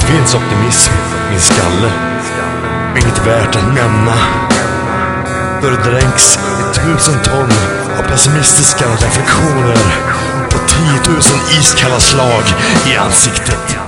finns optimism i min skalle, inget värt att nämna. Då det dränks i 1000 ton av pessimistiska reflektioner och 10 000 iskalla slag i ansiktet.